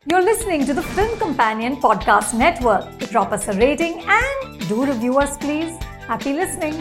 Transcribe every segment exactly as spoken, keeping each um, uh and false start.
You're listening to the Film Companion Podcast Network. Drop us a rating and do review us, please. Happy listening.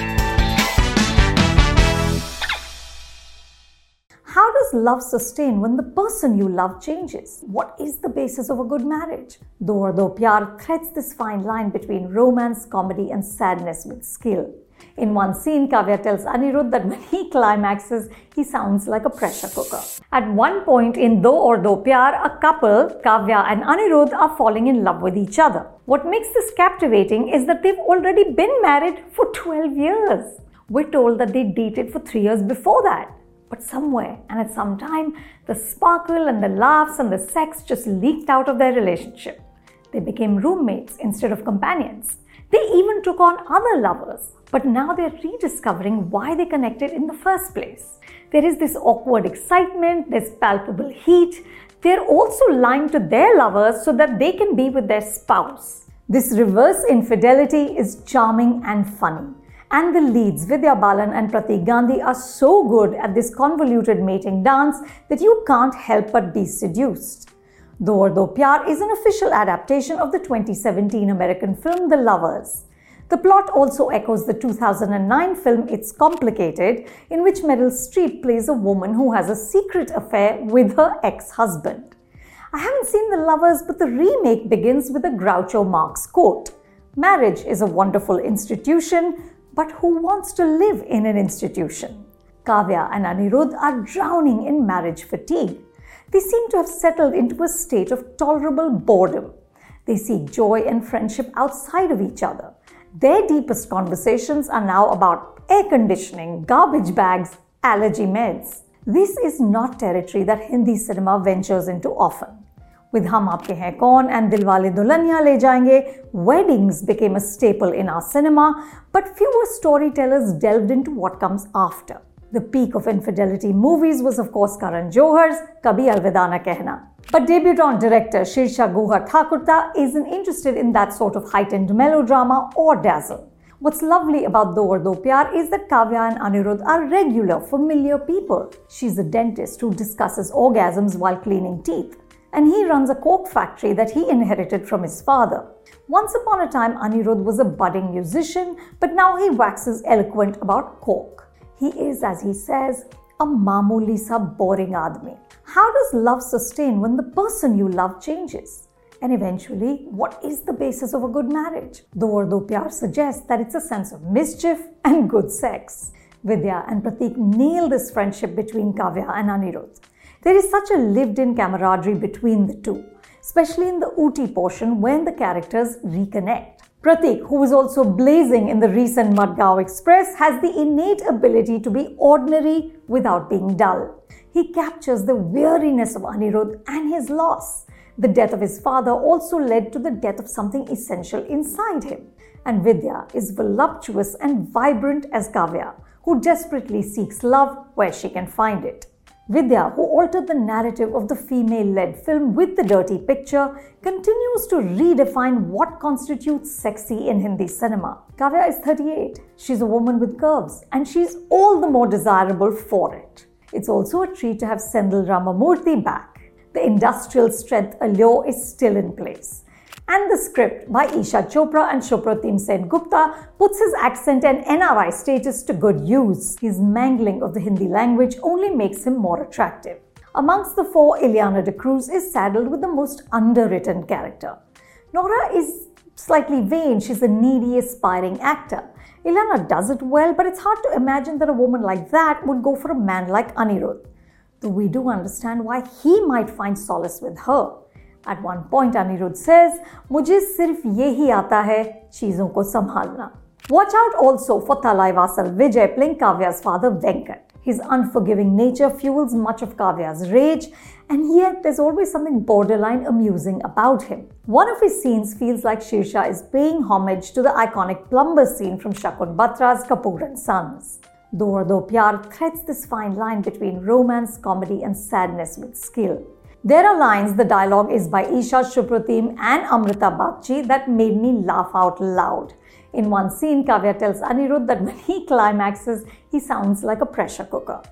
How does love sustain when the person you love changes? What is the basis of a good marriage? Do Aur Do Pyar threads this fine line between romance, comedy and sadness with skill. In one scene, Kavya tells Anirudh that when he climaxes, he sounds like a pressure cooker. At one point in Do Aur Do Pyar, a couple, Kavya and Anirudh, are falling in love with each other. What makes this captivating is that they've already been married for twelve years. We're told that they dated for three years before that. But somewhere and at some time, the sparkle and the laughs and the sex just leaked out of their relationship. They became roommates instead of companions. They even took on other lovers. But now they're rediscovering why they connected in the first place. There is this awkward excitement, there's palpable heat. They're also lying to their lovers so that they can be with their spouse. This reverse infidelity is charming and funny. And the leads, Vidya Balan and Pratik Gandhi, are so good at this convoluted mating dance that you can't help but be seduced. Do Aur Do Pyar is an official adaptation of the twenty seventeen American film The Lovers. The plot also echoes the two thousand nine film It's Complicated, in which Meryl Streep plays a woman who has a secret affair with her ex-husband. I haven't seen The Lovers, but the remake begins with a Groucho Marx quote. Marriage is a wonderful institution, but who wants to live in an institution? Kavya and Anirudh are drowning in marriage fatigue. They seem to have settled into a state of tolerable boredom. They seek joy and friendship outside of each other. Their deepest conversations are now about air conditioning, garbage bags, allergy meds. This is not territory that Hindi cinema ventures into often. With Hum Aapke Hain Kaun and Dilwale Dulhaniya Le Jayenge, weddings became a staple in our cinema, but fewer storytellers delved into what comes after. The peak of infidelity movies was of course Karan Johar's Kabhi Alvida Na Kehna. But debutante director Shirsha Guha Thakurta isn't interested in that sort of heightened melodrama or dazzle. What's lovely about Do Aur Do Pyar is that Kavya and Anirudh are regular, familiar people. She's a dentist who discusses orgasms while cleaning teeth. And he runs a coke factory that he inherited from his father. Once upon a time, Anirudh was a budding musician, but now he waxes eloquent about coke. He is, as he says, a mamuli sa boring aadmi. How does love sustain when the person you love changes? And eventually, what is the basis of a good marriage? Do Aur Do Pyar suggests that it's a sense of mischief and good sex. Vidya and Pratik nail this friendship between Kavya and Anirudh. There is such a lived-in camaraderie between the two, especially in the Ooty portion when the characters reconnect. Pratik, who is also blazing in the recent Madgaon Express, has the innate ability to be ordinary without being dull. He captures the weariness of Anirudh and his loss. The death of his father also led to the death of something essential inside him. And Vidya is voluptuous and vibrant as Kavya, who desperately seeks love where she can find it. Vidya, who altered the narrative of the female-led film with The Dirty Picture, continues to redefine what constitutes sexy in Hindi cinema. Kavya is thirty-eight. She's a woman with curves, and she's all the more desirable for it. It's also a treat to have Sendhil Ramamurthy back. The industrial strength allure is still in place. And the script by Isha Chopra and Supratim Sen Gupta puts his accent and N R I status to good use. His mangling of the Hindi language only makes him more attractive. Amongst the four, Ileana D'Cruz is saddled with the most underwritten character. Nora is slightly vain. She's a needy, aspiring actor. Ileana does it well, but it's hard to imagine that a woman like that would go for a man like Anirudh. Though we do understand why he might find solace with her. At one point, Anirudh says, "Mujhe sirf yehi aata hai, cheezon ko sambhalna." Watch out also for Thalaiwasal Vijay playing Kavya's father Venkat. His unforgiving nature fuels much of Kavya's rage, and yet there's always something borderline amusing about him. One of his scenes feels like Shirsha is paying homage to the iconic plumber scene from Shakun Batra's Kapoor and Sons. Do Aur Do Pyar threads this fine line between romance, comedy and sadness with skill. There are lines, the dialogue is by Isha, Supratim and Amrita Bagchi, that made me laugh out loud. In one scene, Kavya tells Anirudh that when he climaxes, he sounds like a pressure cooker.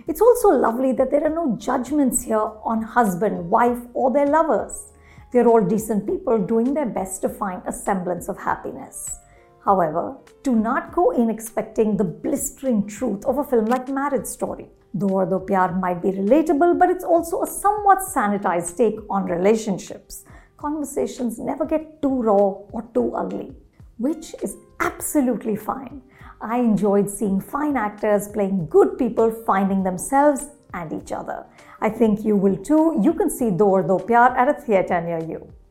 It's also lovely that there are no judgments here on husband, wife, or their lovers. They're all decent people doing their best to find a semblance of happiness. However, do not go in expecting the blistering truth of a film like Marriage Story. Do Aur Do Pyar might be relatable, but it's also a somewhat sanitized take on relationships. Conversations never get too raw or too ugly, which is absolutely fine. I enjoyed seeing fine actors playing good people finding themselves and each other. I think you will too. You can see Do Aur Do Pyar at a theatre near you.